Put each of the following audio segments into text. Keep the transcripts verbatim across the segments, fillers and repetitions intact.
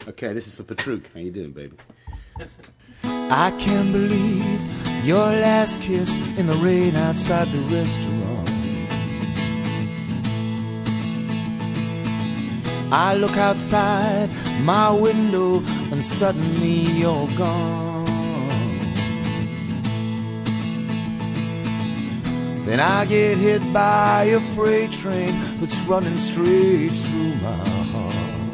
Okay, this is for Patrook. How you doing, baby? I can't believe your last kiss in the rain outside the restaurant. I look outside my window and suddenly you're gone. Then I get hit by a freight train that's running straight through my heart.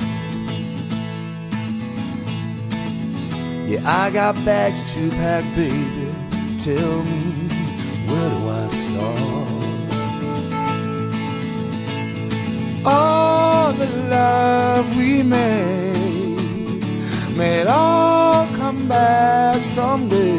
Yeah, I got bags to pack, baby. Tell me, where do I start? All the love we made may it all come back someday.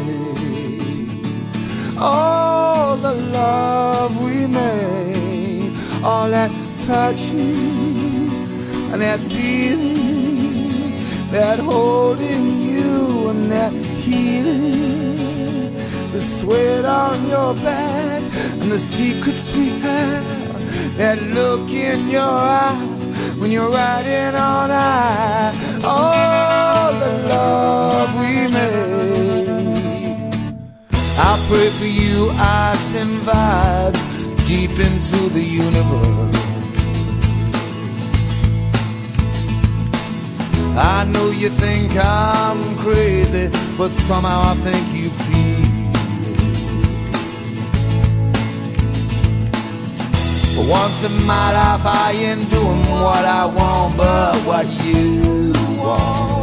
All the love we made, all that touching and that feeling, that holding you and that healing, the sweat on your back and the secrets we have, that look in your eye when you're riding on high. All the love we made. I pray for you, I send vibes deep into the universe. I know you think I'm crazy, but somehow I think you feel it. For once in my life I ain't doing what I want, but what you want.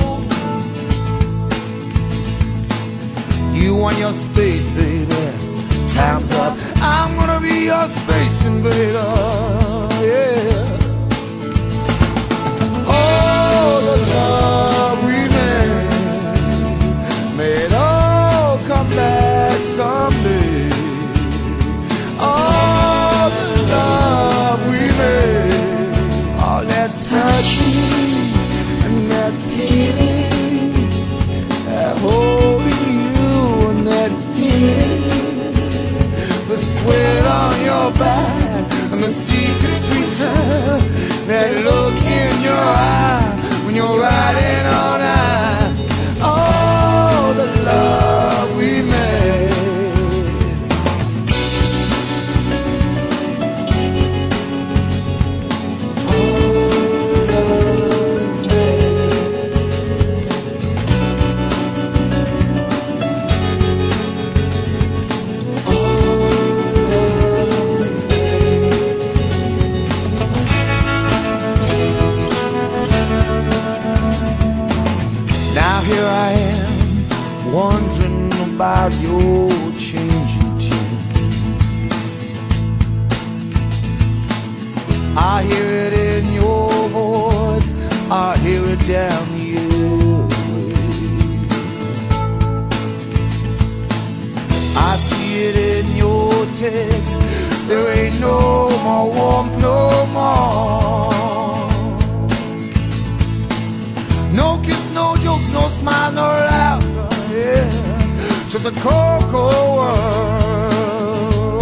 You want your space, baby. Time's up, I'm gonna be your space invader, yeah. All the love we made, may it all come back someday. All the love we made, all that touching and that feeling, that holding you and that healing, the sweat on your back and the secrets we have, that look in your eye when you're riding on high. All the love we made. Here I am, wondering about your changing tune. I hear it in your voice, I hear it down the airway. I see it in your text, there ain't no more warmth, no more. No kiss, no jokes, no smile, no laughter, yeah. Just a cold, cold world.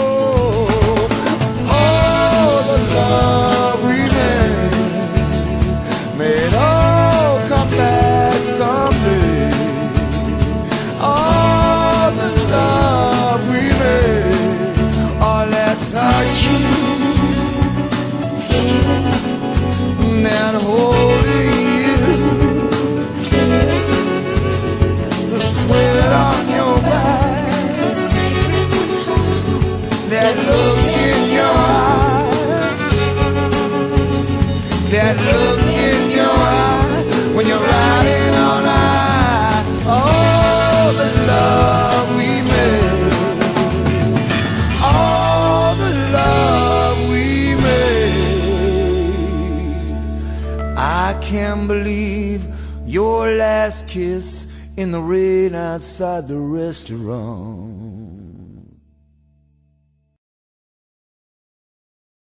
All the love we made, may it all come back someday. All the love we made, all that touching, that holding, sweat on your back, that look in your eye, that look in your eye when you're riding on high. All the love we made, all the love we made. I can't believe your last kiss in the rain outside the restaurant.